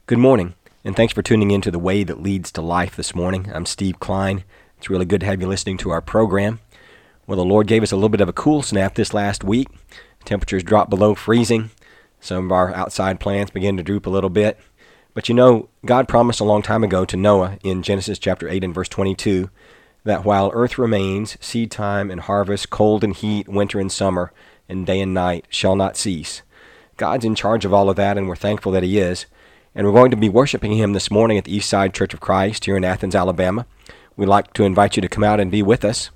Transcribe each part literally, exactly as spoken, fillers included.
Good morning, and thanks for tuning in to The Way That Leads to Life this morning. I'm Steve Klein. It's really good to have you listening to our program. Well, the Lord gave us a little bit of a cool snap this last week. Temperatures dropped below freezing. Some of our outside plants began to droop a little bit. But you know, God promised a long time ago to Noah in Genesis chapter eight and verse twenty-two that while earth remains, seed time and harvest, cold and heat, winter and summer, and day and night shall not cease. God's in charge of all of that, and we're thankful that He is. And we're going to be worshiping Him this morning at the Eastside Church of Christ here in Athens, Alabama. We'd like to invite you to come out and be with us.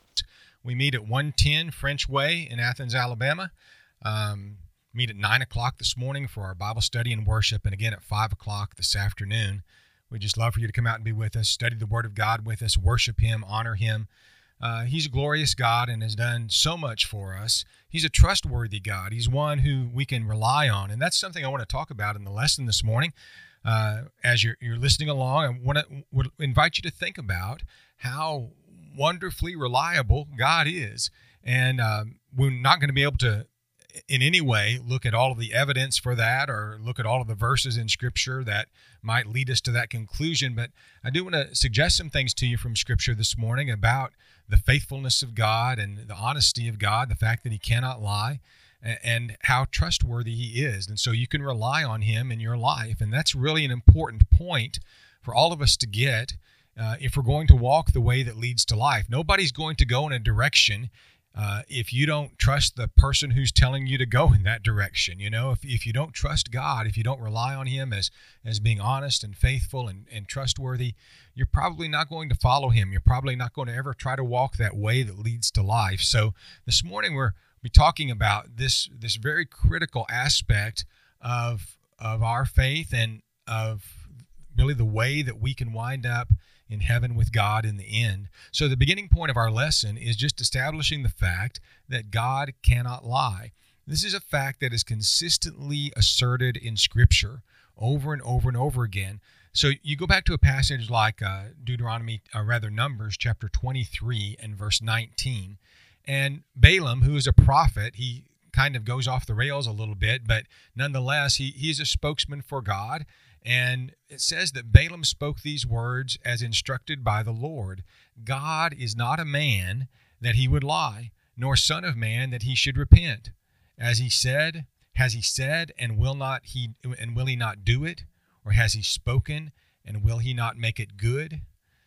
We meet at one ten French Way in Athens, Alabama. Um, meet at nine o'clock this morning for our Bible study and worship, and again at five o'clock this afternoon. We'd just love for you to come out and be with us, study the Word of God with us, worship Him, honor Him. Uh, he's a glorious God and has done so much for us. He's a trustworthy God. He's one who we can rely on. And that's something I want to talk about in the lesson this morning. Uh, as you're, you're listening along, I want to would invite you to think about how wonderfully reliable God is. And um, we're not going to be able to, in any way, look at all of the evidence for that or look at all of the verses in Scripture that might lead us to that conclusion. But I do want to suggest some things to you from Scripture this morning about the faithfulness of God and the honesty of God, the fact that He cannot lie, and how trustworthy He is. And so you can rely on Him in your life. And that's really an important point for all of us to get uh, if we're going to walk the way that leads to life. Nobody's going to go in a direction Uh, if you don't trust the person who's telling you to go in that direction. You know, if if you don't trust God, if you don't rely on Him as as being honest and faithful and, and trustworthy, you're probably not going to follow Him. You're probably not going to ever try to walk that way that leads to life. So this morning we're be talking about this this very critical aspect of of our faith and of really the way that we can wind up in heaven with God in the end. So the beginning point of our lesson is just establishing the fact that God cannot lie. This is a fact that is consistently asserted in Scripture over and over and over again. So you go back to a passage like uh, Deuteronomy, or rather Numbers chapter twenty-three and verse nineteen. And Balaam, who is a prophet, he kind of goes off the rails a little bit, but nonetheless, he, he's a spokesman for God. And it says that Balaam spoke these words as instructed by the Lord. God is not a man that He would lie, nor son of man that He should repent. As He said, has He said, and will not He and will He not do it? Or has He spoken, and will He not make it good?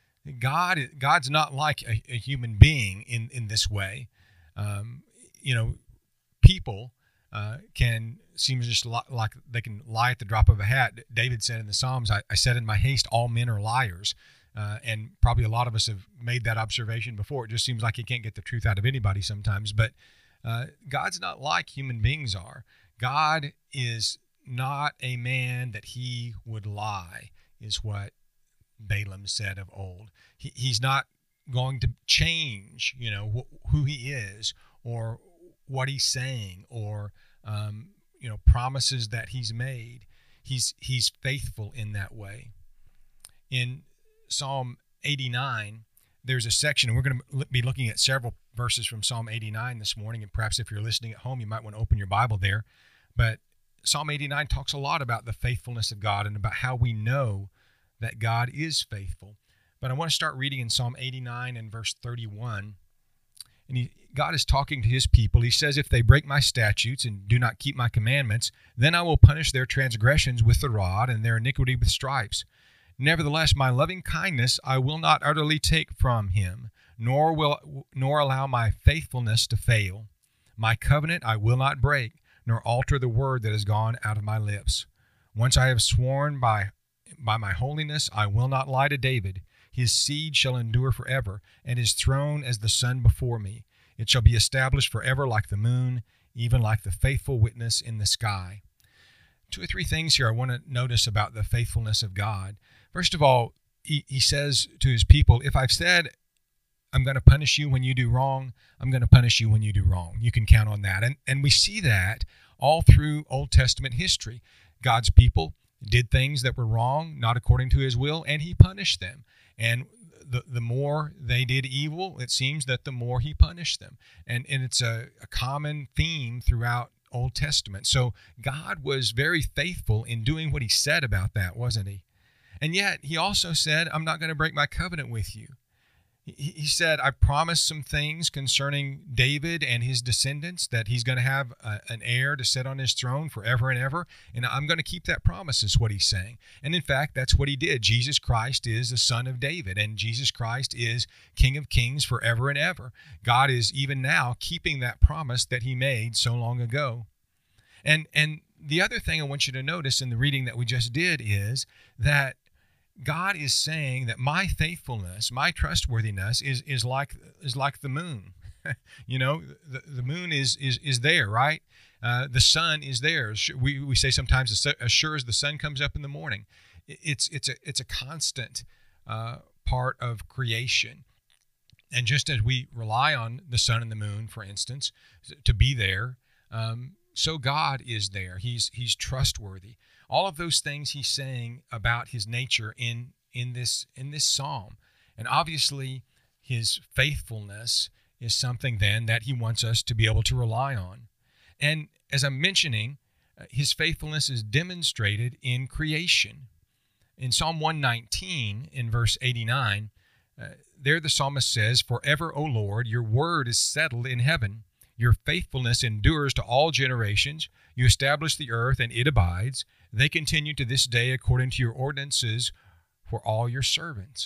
God, God's not like a, a human being in, in this way. Um, you know, people Uh, can seem just like they can lie at the drop of a hat. David said in the Psalms, I, I said in my haste, all men are liars. Uh, and probably a lot of us have made that observation before. It just seems like you can't get the truth out of anybody sometimes. But uh, God's not like human beings are. God is not a man that He would lie, is what Balaam said of old. He, he's not going to change, you know, wh- who He is or what He's saying or um, you know, promises that He's made. He's He's faithful in that way. In Psalm eighty-nine, there's a section, and we're going to be looking at several verses from Psalm eighty-nine this morning, and perhaps if you're listening at home, you might want to open your Bible there. But Psalm eighty-nine talks a lot about the faithfulness of God and about how we know that God is faithful. But I want to start reading in Psalm eighty-nine and verse thirty-one. And he, God is talking to His people. He says, if they break my statutes and do not keep my commandments, then I will punish their transgressions with the rod and their iniquity with stripes. Nevertheless, my loving kindness I will not utterly take from him, nor will nor allow my faithfulness to fail. My covenant I will not break, nor alter the word that has gone out of my lips. Once I have sworn by, by my holiness, I will not lie to David. His seed shall endure forever, and his throne as the sun before me. It shall be established forever like the moon, even like the faithful witness in the sky. Two or three things here I want to notice about the faithfulness of God. First of all, he, he says to His people, if I've said I'm going to punish you when you do wrong, I'm going to punish you when you do wrong. You can count on that. And, and we see that all through Old Testament history. God's people did things that were wrong, not according to His will, and He punished them. And the the more they did evil, it seems that the more He punished them. And and it's a, a common theme throughout Old Testament. So God was very faithful in doing what he said about that, wasn't he? And yet he also said, I'm not going to break my covenant with you. He said, I promised some things concerning David and his descendants, that he's going to have a, an heir to sit on his throne forever and ever. And I'm going to keep that promise, is what he's saying. And in fact, that's what he did. Jesus Christ is the son of David, and Jesus Christ is King of Kings forever and ever. God is even now keeping that promise that he made so long ago. And, and the other thing I want you to notice in the reading that we just did is that God is saying that my faithfulness, my trustworthiness is is like is like the moon. You know, the, the moon is is is there, right? Uh, the sun is there. We we say sometimes as sure as the sun comes up in the morning. It's it's a it's a constant uh, part of creation. And just as we rely on the sun and the moon, for instance, to be there, um, so God is there. He's he's trustworthy. All of those things he's saying about his nature in in this in this psalm. And obviously his faithfulness is something then that he wants us to be able to rely on. And as I'm mentioning, uh, his faithfulness is demonstrated in creation. In Psalm one nineteen, in verse eighty-nine, uh, there the psalmist says, "Forever, O Lord, your word is settled in heaven. Your faithfulness endures to all generations. You establish the earth, and it abides. They continue to this day according to your ordinances for all your servants."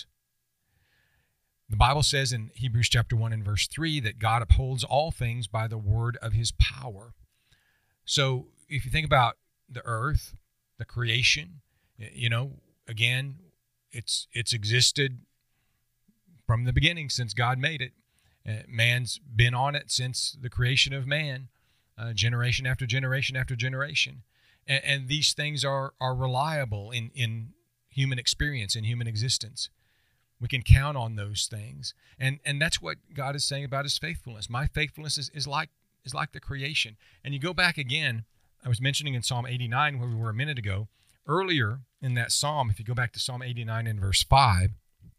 The Bible says in Hebrews chapter one and verse three that God upholds all things by the word of his power. So if you think about the earth, the creation, you know, again, it's it's existed from the beginning since God made it. Uh, man's been on it since the creation of man, uh, generation after generation after generation. And, and these things are are reliable in, in human experience, in human existence. We can count on those things. And and that's what God is saying about his faithfulness. My faithfulness is, is like is like the creation. And you go back again, I was mentioning in Psalm eighty-nine where we were a minute ago, earlier in that psalm, if you go back to Psalm eighty-nine and verse five,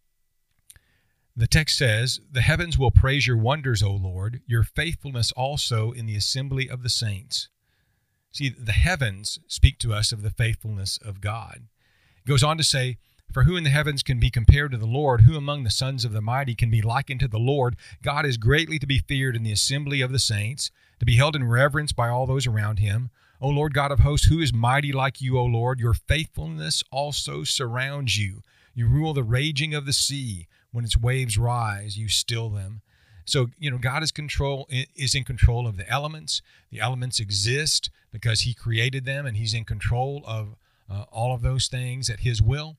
the text says, "The heavens will praise your wonders, O Lord, your faithfulness also in the assembly of the saints." See, the heavens speak to us of the faithfulness of God. It goes on to say, "For who in the heavens can be compared to the Lord? Who among the sons of the mighty can be likened to the Lord? God is greatly to be feared in the assembly of the saints, to be held in reverence by all those around him. O Lord God of hosts, who is mighty like you, O Lord? Your faithfulness also surrounds you. You rule the raging of the sea. When its waves rise, you still them." So, you know, God is control is in control of the elements. The elements exist because he created them, and he's in control of uh, all of those things at his will.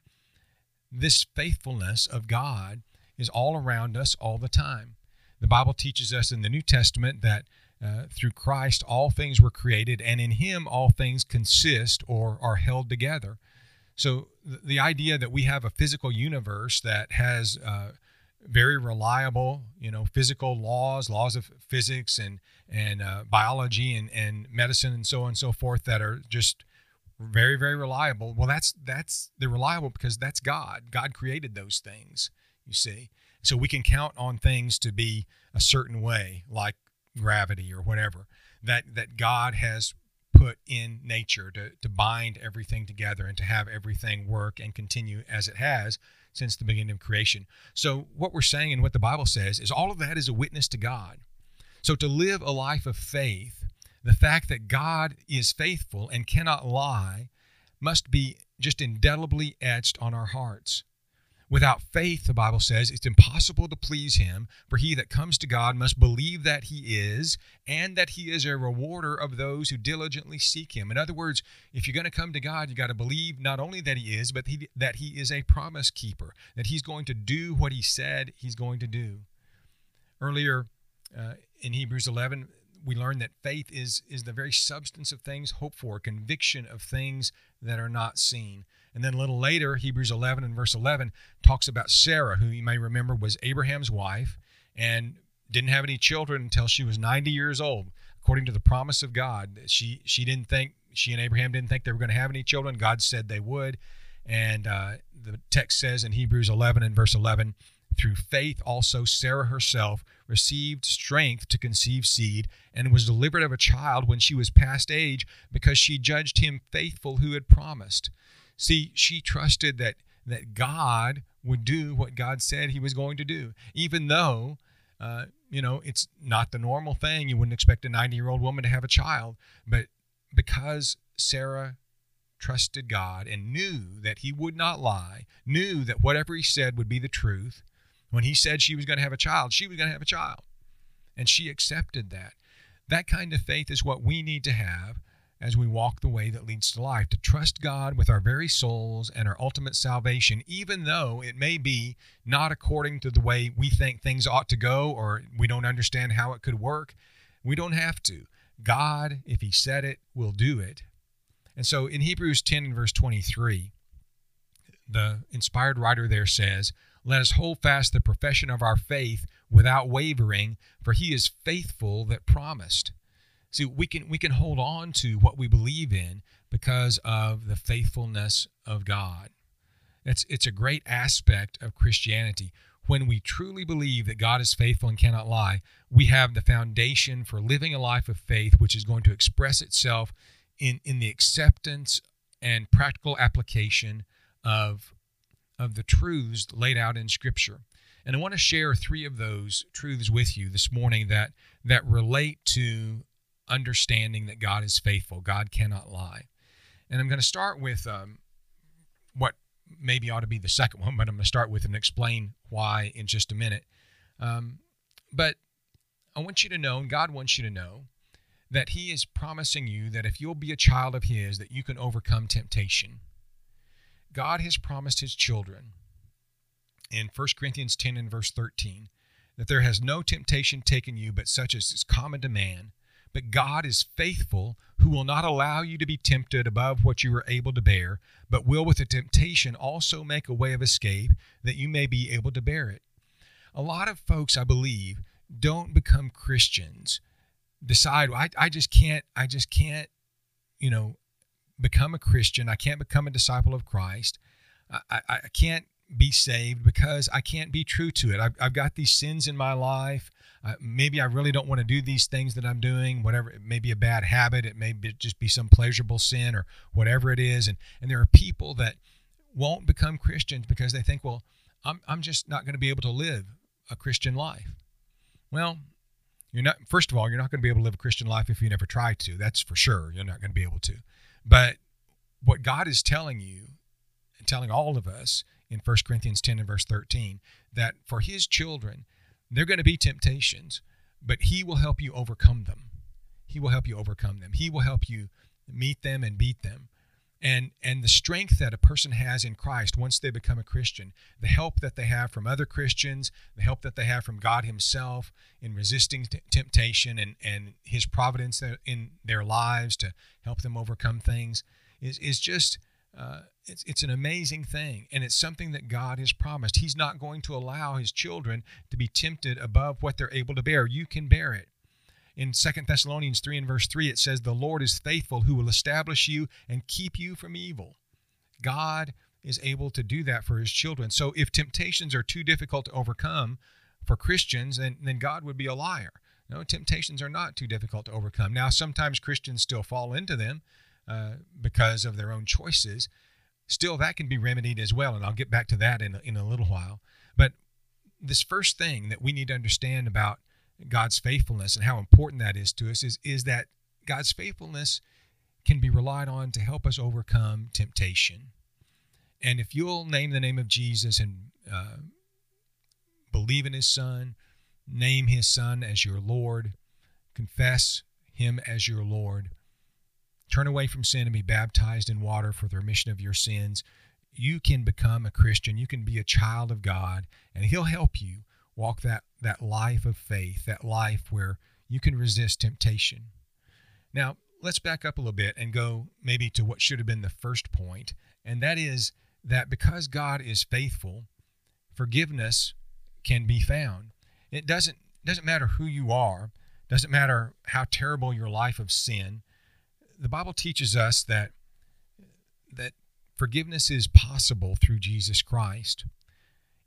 This faithfulness of God is all around us all the time. The Bible teaches us in the New Testament that uh, through Christ all things were created, and in him all things consist or are held together. So th- the idea that we have a physical universe that has uh, very reliable, you know, physical laws, laws of physics and and uh, biology and, and medicine and so on and so forth that are just very, very reliable. Well, that's that's they're reliable because that's God. God created those things, you see. So we can count on things to be a certain way, like gravity or whatever, that that God has put in nature to, to bind everything together and to have everything work and continue as it has since the beginning of creation. So what we're saying and what the Bible says is all of that is a witness to God. So to live a life of faith, the fact that God is faithful and cannot lie must be just indelibly etched on our hearts. Without faith, the Bible says, it's impossible to please him, for he that comes to God must believe that he is, and that he is a rewarder of those who diligently seek him. In other words, if you're going to come to God, you got to believe not only that he is, but he, that he is a promise keeper, that he's going to do what he said he's going to do. Earlier uh, in Hebrews eleven, we learned that faith is, is the very substance of things hoped for, conviction of things that are not seen. And then a little later, Hebrews eleven and verse eleven talks about Sarah, who you may remember was Abraham's wife and didn't have any children until she was ninety years old. According to the promise of God, she she didn't think, she and Abraham didn't think they were going to have any children. God said they would. And uh, the text says in Hebrews eleven and verse eleven Through faith also Sarah herself received strength to conceive seed and was delivered of a child when she was past age, because she judged him faithful who had promised. See, she trusted that, that God would do what God said he was going to do, even though, uh, you know, it's not the normal thing. You wouldn't expect a ninety-year-old woman to have a child, but because Sarah trusted God and knew that he would not lie, knew that whatever he said would be the truth. When he said she was going to have a child, she was going to have a child. And she accepted that. That kind of faith is what we need to have as we walk the way that leads to life, to trust God with our very souls and our ultimate salvation, even though it may be not according to the way we think things ought to go, or we don't understand how it could work. We don't have to. God, if he said it, will do it. And so in Hebrews ten and verse twenty-three, the inspired writer there says, "Let us hold fast the profession of our faith without wavering, for he is faithful that promised." See, we can we can hold on to what we believe in because of the faithfulness of God. It's it's a great aspect of Christianity. When we truly believe that God is faithful and cannot lie, we have the foundation for living a life of faith, which is going to express itself in, in the acceptance and practical application of, of the truths laid out in Scripture. And I want to share three of those truths with you this morning that, that relate to understanding that God is faithful. God cannot lie. And I'm going to start with um, what maybe ought to be the second one, but I'm going to start with and explain why in just a minute. Um, but I want you to know, and God wants you to know, that he is promising you that if you'll be a child of his, that you can overcome temptation. God has promised his children in First Corinthians ten and verse thirteen that there has no temptation taken you but such as is common to man. But God is faithful, who will not allow you to be tempted above what you are able to bear, but will with the temptation also make a way of escape, that you may be able to bear it. A lot of folks, I believe, don't become Christians, decide, I, I just can't, I just can't, you know, become a Christian. I can't become a disciple of Christ. I, I, I can't be saved because I can't be true to it. I've, I've got these sins in my life. Uh, maybe I really don't want to do these things that I'm doing, whatever. It may be a bad habit. It may be just be some pleasurable sin or whatever it is. And, and there are people that won't become Christians because they think, well, I'm, I'm just not going to be able to live a Christian life. Well, you're not, first of all, you're not going to be able to live a Christian life if you never try to. That's for sure. You're not going to be able to. But what God is telling you and telling all of us in First Corinthians ten and verse thirteen, that for his children, there are going to be temptations, but he will help you overcome them. He will help you overcome them. He will help you meet them and beat them. And and the strength that a person has in Christ once they become a Christian, the help that they have from other Christians, the help that they have from God himself in resisting t- temptation and, and his providence in their lives to help them overcome things is, is just, uh, it's, it's an amazing thing. And it's something that God has promised. He's not going to allow his children to be tempted above what they're able to bear. You can bear it. In Second Thessalonians three and verse three, it says, "The Lord is faithful, who will establish you and keep you from evil." God is able to do that for his children. So if temptations are too difficult to overcome for Christians, then, then God would be a liar. No, temptations are not too difficult to overcome. Now, sometimes Christians still fall into them uh, because of their own choices. Still, that can be remedied as well, and I'll get back to that in a, in a little while. But this first thing that we need to understand about God's faithfulness and how important that is to us is, is that God's faithfulness can be relied on to help us overcome temptation. And if you'll name the name of Jesus and uh, believe in his Son, name his Son as your Lord, confess him as your Lord, turn away from sin and be baptized in water for the remission of your sins, you can become a Christian. You can be a child of God, and he'll help you walk that, that life of faith, that life where you can resist temptation. Now, let's back up a little bit and go maybe to what should have been the first point, and that is that because God is faithful, forgiveness can be found. It doesn't, doesn't matter who you are, doesn't matter how terrible your life of sin. The Bible teaches us that, that forgiveness is possible through Jesus Christ.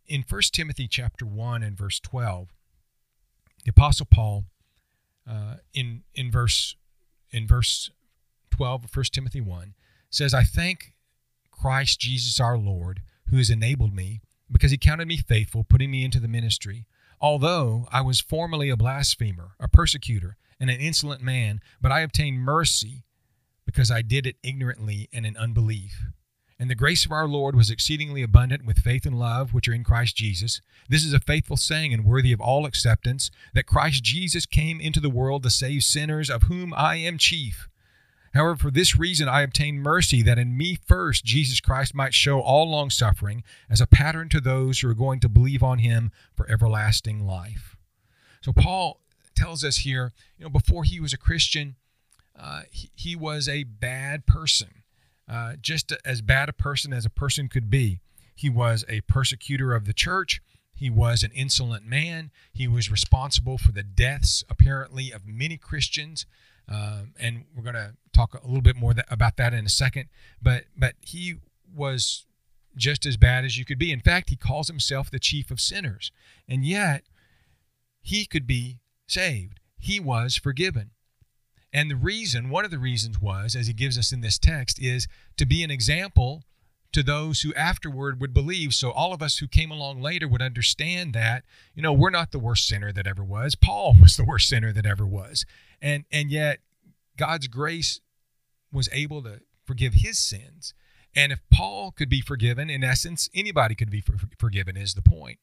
in First Timothy chapter one and verse twelve, the Apostle Paul, uh, in in verse in verse twelve of First Timothy one, says, I thank Christ Jesus our Lord, who has enabled me, because he counted me faithful, putting me into the ministry. Although I was formerly a blasphemer, a persecutor, and an insolent man, but I obtained mercy because I did it ignorantly and in unbelief. And the grace of our Lord was exceedingly abundant with faith and love, which are in Christ Jesus. This is a faithful saying and worthy of all acceptance, that Christ Jesus came into the world to save sinners, of whom I am chief. However, for this reason I obtained mercy, that in me first Jesus Christ might show all long-suffering as a pattern to those who are going to believe on him for everlasting life. So Paul tells us here, you know, before he was a Christian, uh, he, he was a bad person. Uh, just as bad a person as a person could be. He was a persecutor of the church. He was an insolent man. He was responsible for the deaths, apparently, of many Christians. Um, and we're going to talk a little bit more th- about that in a second. But but he was just as bad as you could be. In fact, he calls himself the chief of sinners. And yet, he could be saved. He was forgiven. And the reason, one of the reasons was, as he gives us in this text, is to be an example to those who afterward would believe. So all of us who came along later would understand that, you know, we're not the worst sinner that ever was. Paul was the worst sinner that ever was. And, and yet God's grace was able to forgive his sins. And if Paul could be forgiven, in essence, anybody could be for, forgiven is the point.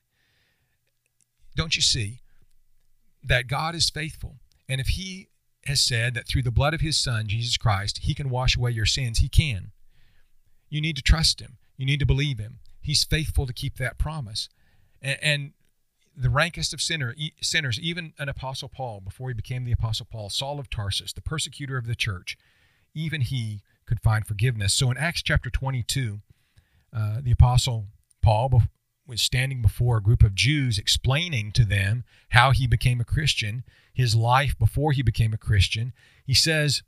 Don't you see that God is faithful? And if he has said that through the blood of his Son, Jesus Christ, he can wash away your sins, he can. You need to trust him. You need to believe him. He's faithful to keep that promise. And, and the rankest of sinner, sinners, even an Apostle Paul, before he became the Apostle Paul, Saul of Tarsus, the persecutor of the church, even he could find forgiveness. So in Acts chapter twenty-two, uh, the Apostle Paul was standing before a group of Jews explaining to them how he became a Christian, his life before he became a Christian. He says,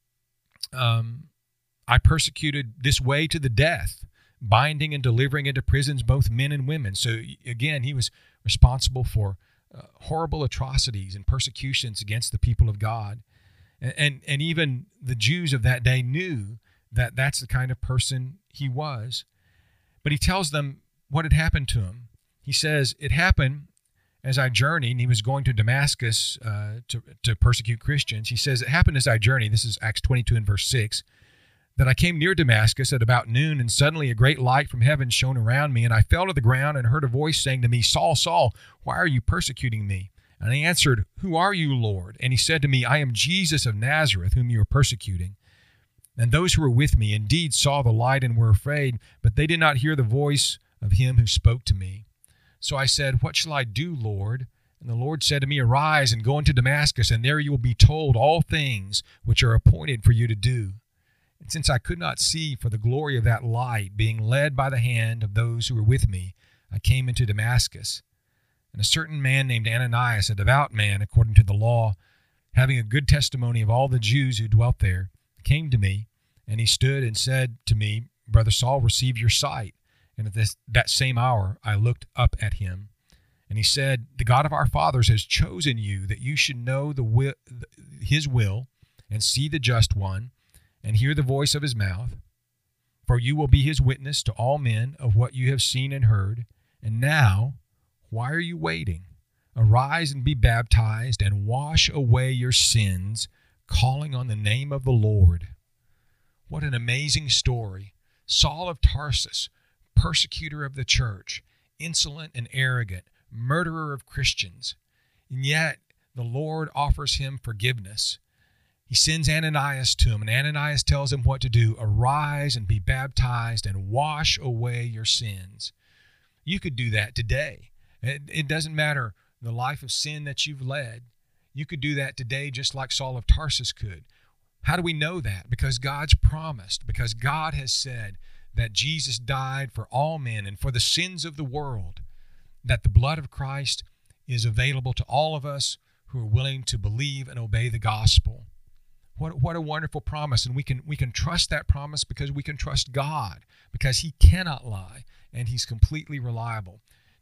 um, I persecuted this way to the death, binding and delivering into prisons both men and women. So again, he was responsible for uh, horrible atrocities and persecutions against the people of God. And, and, and even the Jews of that day knew that that's the kind of person he was. But he tells them what had happened to him. He says, it happened as I journeyed, and he was going to Damascus uh, to, to persecute Christians. He says, it happened as I journeyed, this is Acts twenty-two and verse six, that I came near Damascus at about noon, and suddenly a great light from heaven shone around me, and I fell to the ground and heard a voice saying to me, Saul, Saul, why are you persecuting me? And I answered, who are you, Lord? And he said to me, I am Jesus of Nazareth, whom you are persecuting. And those who were with me indeed saw the light and were afraid, but they did not hear the voice of him who spoke to me. So I said, what shall I do, Lord? And the Lord said to me, arise and go into Damascus, and there you will be told all things which are appointed for you to do. And since I could not see for the glory of that light, being led by the hand of those who were with me, I came into Damascus. And a certain man named Ananias, a devout man according to the law, having a good testimony of all the Jews who dwelt there, came to me, and he stood and said to me, Brother Saul, receive your sight. And at this, that same hour I looked up at him. And he said, the God of our fathers has chosen you, that you should know the will, his will, and see the just one, and hear the voice of his mouth. For you will be his witness to all men of what you have seen and heard. And now, why are you waiting? Arise and be baptized, and wash away your sins, calling on the name of the Lord. What an amazing story. Saul of Tarsus, persecutor of the church, insolent and arrogant, murderer of Christians. And yet, the Lord offers him forgiveness. He sends Ananias to him, and Ananias tells him what to do. Arise and be baptized and wash away your sins. You could do that today. It, it doesn't matter the life of sin that you've led. You could do that today just like Saul of Tarsus could. How do we know that? Because God's promised, because God has said that Jesus died for all men and for the sins of the world, that the blood of Christ is available to all of us who are willing to believe and obey the gospel. What, what a wonderful promise. And we can, we can trust that promise because we can trust God, because he cannot lie and he's completely reliable.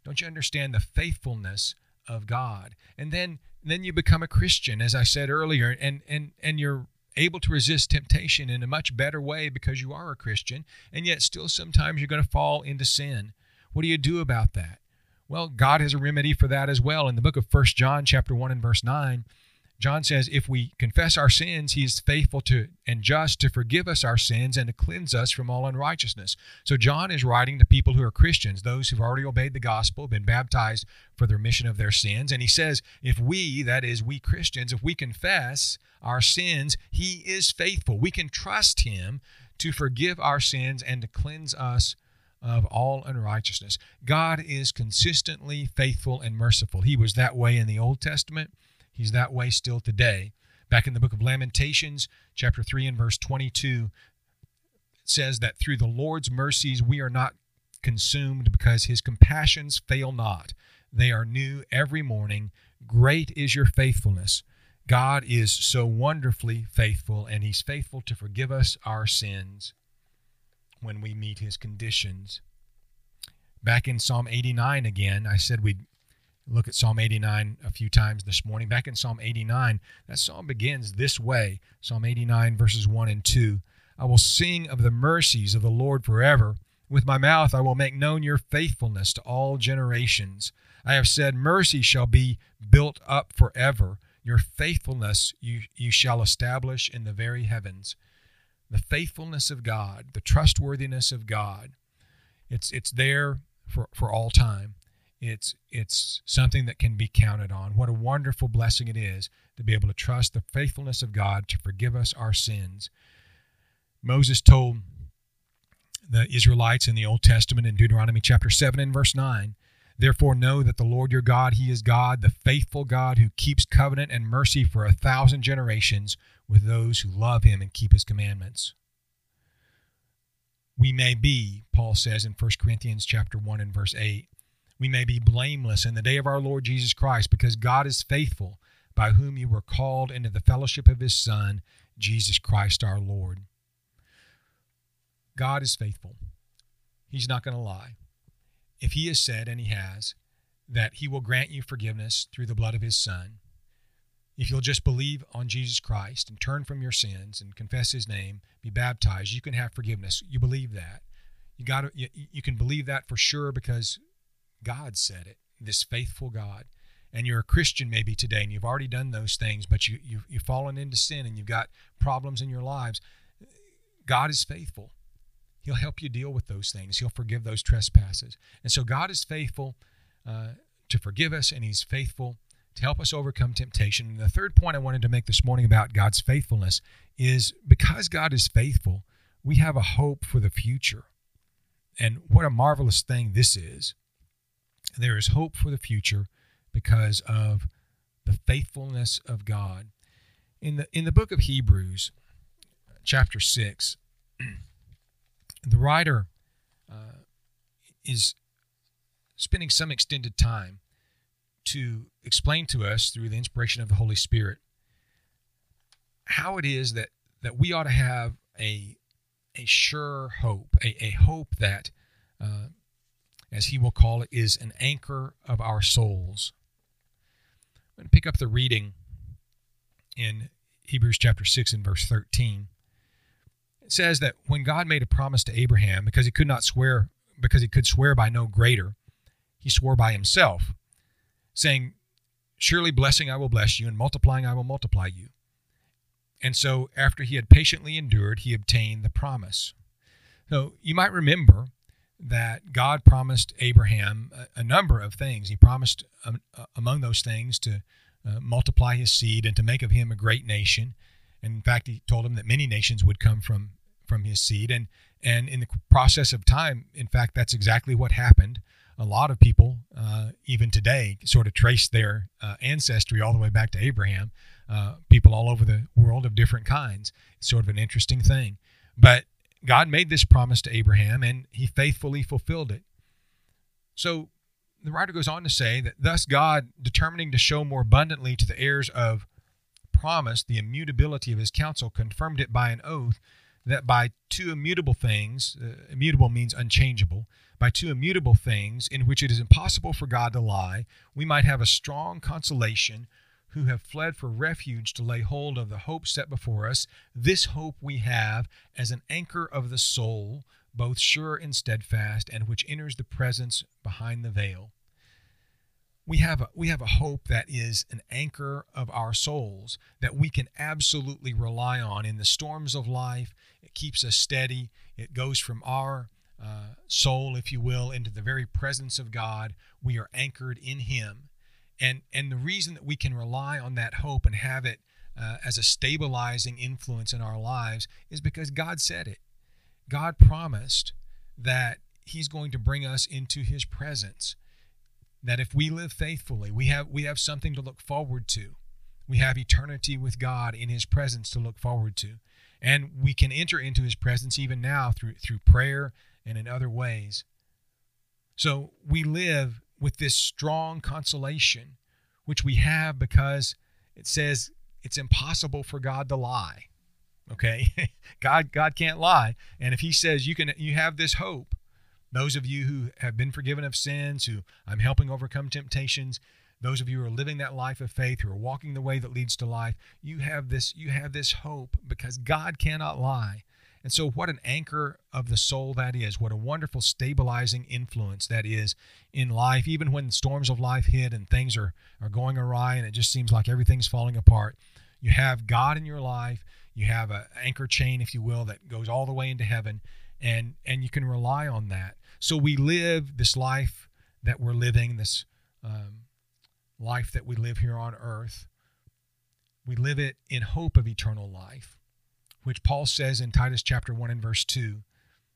Don't you understand the faithfulness of God? And then then you become a Christian, as I said earlier, and and and you're able to resist temptation in a much better way because you are a Christian, and yet still sometimes you're going to fall into sin. What do you do about that? Well, God has a remedy for that as well. In the book of First John chapter one and verse nine, John says, if we confess our sins, he is faithful to and just to forgive us our sins and to cleanse us from all unrighteousness. So John is writing to people who are Christians, those who've already obeyed the gospel, been baptized for the remission of their sins. And he says, if we, that is we Christians, if we confess our sins, he is faithful. We can trust him to forgive our sins and to cleanse us of all unrighteousness. God is consistently faithful and merciful. He was that way in the Old Testament. He's that way still today. Back in the book of Lamentations, chapter three and verse twenty-two, it says that through the Lord's mercies we are not consumed because his compassions fail not. They are new every morning. Great is your faithfulness. God is so wonderfully faithful, and he's faithful to forgive us our sins when we meet his conditions. Back in Psalm eighty-nine again, I said we'd look at Psalm eighty-nine a few times this morning. Back in Psalm eighty-nine, that psalm begins this way. Psalm eighty-nine, verses one and two. I will sing of the mercies of the Lord forever. With my mouth I will make known your faithfulness to all generations. I have said, mercy shall be built up forever. Your faithfulness you, you shall establish in the very heavens. The faithfulness of God, the trustworthiness of God, it's it's there for, for all time. It's it's something that can be counted on. What a wonderful blessing it is to be able to trust the faithfulness of God to forgive us our sins. Moses told the Israelites in the Old Testament in Deuteronomy chapter seven and verse nine, therefore know that the Lord your God, he is God, the faithful God who keeps covenant and mercy for a thousand generations with those who love him and keep his commandments. We may be, Paul says in First Corinthians chapter one and verse eight, we may be blameless in the day of our Lord Jesus Christ, because God is faithful, by whom you were called into the fellowship of his Son, Jesus Christ our Lord. God is faithful. He's not going to lie. If he has said, and he has, that he will grant you forgiveness through the blood of his Son, if you'll just believe on Jesus Christ and turn from your sins and confess his name, be baptized, you can have forgiveness. You believe that. You got to, you, you can believe that for sure because God said it, this faithful God. And you're a Christian maybe today, and you've already done those things, but you, you, you've fallen into sin and you've got problems in your lives. God is faithful. He'll help you deal with those things. He'll forgive those trespasses. And so God is faithful uh, to forgive us, and he's faithful to help us overcome temptation. And the third point I wanted to make this morning about God's faithfulness is because God is faithful, we have a hope for the future. And what a marvelous thing this is. There is hope for the future because of the faithfulness of God. In the in the book of Hebrews, chapter six, the writer uh, is spending some extended time to explain to us through the inspiration of the Holy Spirit how it is that, that we ought to have a, a sure hope, a, a hope that, uh, as he will call it, is an anchor of our souls. I'm going to pick up the reading in Hebrews chapter six and verse thirteen. It says that when God made a promise to Abraham, because he could not swear, because he could swear by no greater, he swore by himself, saying, surely blessing I will bless you, and multiplying I will multiply you. And so after he had patiently endured, he obtained the promise. So you might remember that God promised Abraham a, a number of things. He promised um, uh, among those things to uh, multiply his seed and to make of him a great nation. And in fact, he told him that many nations would come from, from his seed. And, and in the process of time, in fact, that's exactly what happened. A lot of people, uh, even today, sort of trace their uh, ancestry all the way back to Abraham. Uh, people all over the world of different kinds. It's sort of an interesting thing. But God made this promise to Abraham, and he faithfully fulfilled it. So the writer goes on to say that thus God, determining to show more abundantly to the heirs of promise the immutability of his counsel, confirmed it by an oath, that by two immutable things, uh, immutable means unchangeable, by two immutable things in which it is impossible for God to lie, we might have a strong consolation who have fled for refuge to lay hold of the hope set before us. This hope we have as an anchor of the soul, both sure and steadfast, and which enters the presence behind the veil. We have a, we have a hope that is an anchor of our souls that we can absolutely rely on in the storms of life. It keeps us steady. It goes from our uh, soul, if you will, into the very presence of God. We are anchored in Him. And, and the reason that we can rely on that hope and have it uh, as a stabilizing influence in our lives is because God said it. God promised that He's going to bring us into His presence. That if we live faithfully, we have we have something to look forward to. We have eternity with God in His presence to look forward to. And we can enter into His presence even now through through prayer and in other ways. So we live with this strong consolation, which we have because it says it's impossible for God to lie. Okay? God God can't lie. And if He says you can you have this hope, those of you who have been forgiven of sins, who I'm helping overcome temptations, those of you who are living that life of faith, who are walking the way that leads to life, you have this, you have this hope because God cannot lie. And so what an anchor of the soul that is. What a wonderful stabilizing influence that is in life, even when the storms of life hit and things are, are going awry and it just seems like everything's falling apart. You have God in your life. You have an anchor chain, if you will, that goes all the way into heaven, and, and you can rely on that. So we live this life that we're living, this um, life that we live here on earth. We live it in hope of eternal life, which Paul says in Titus chapter one and verse two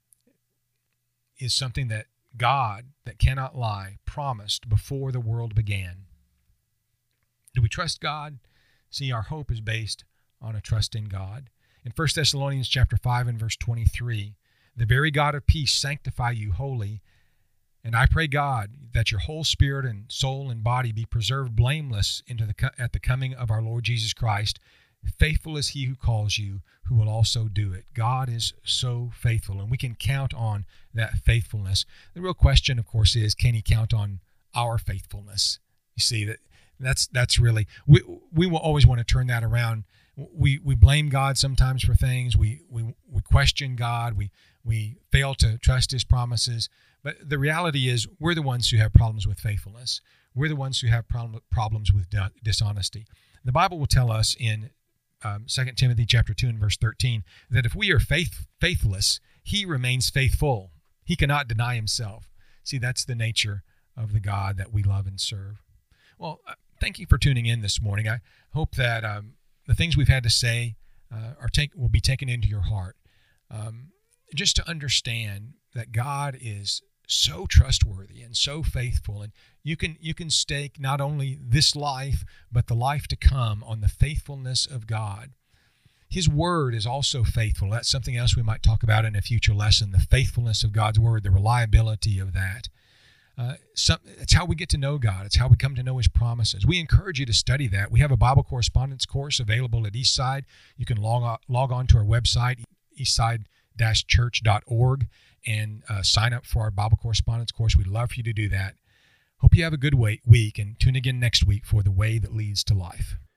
is something that God, that cannot lie, promised before the world began. Do we trust God? See, our hope is based on a trust in God. In First Thessalonians chapter five and verse twenty-three, the very God of peace sanctify you wholly. And I pray, God, that your whole spirit and soul and body be preserved blameless into the at the coming of our Lord Jesus Christ. Faithful is He who calls you, who will also do it. God is so faithful, and we can count on that faithfulness. The real question, of course, is, can He count on our faithfulness? You see, that that's that's really, we we will always want to turn that around. We we blame God sometimes for things. We we we question God. We we fail to trust His promises. But the reality is, we're the ones who have problems with faithfulness. We're the ones who have problem, problems with dishonesty. The Bible will tell us in um, Second Timothy chapter two and verse thirteen that if we are faith, faithless, He remains faithful. He cannot deny Himself. See, that's the nature of the God that we love and serve. Well, uh, thank you for tuning in this morning. I hope that um, the things we've had to say uh, are take will be taken into your heart. Um, just to understand that God is so trustworthy and so faithful, and you can you can stake not only this life but the life to come on the faithfulness of God. His word is also faithful. That's something else we might talk about in a future lesson, the faithfulness of God's word, the reliability of that. Uh, some, it's how we get to know God. It's how we come to know His promises. We encourage you to study that. We have a Bible correspondence course available at Eastside. You can log on, log on to our website, eastside dash church dot org, and uh, sign up for our Bible correspondence course. We'd love for you to do that. Hope you have a good week, and tune again next week for The Way That Leads to Life.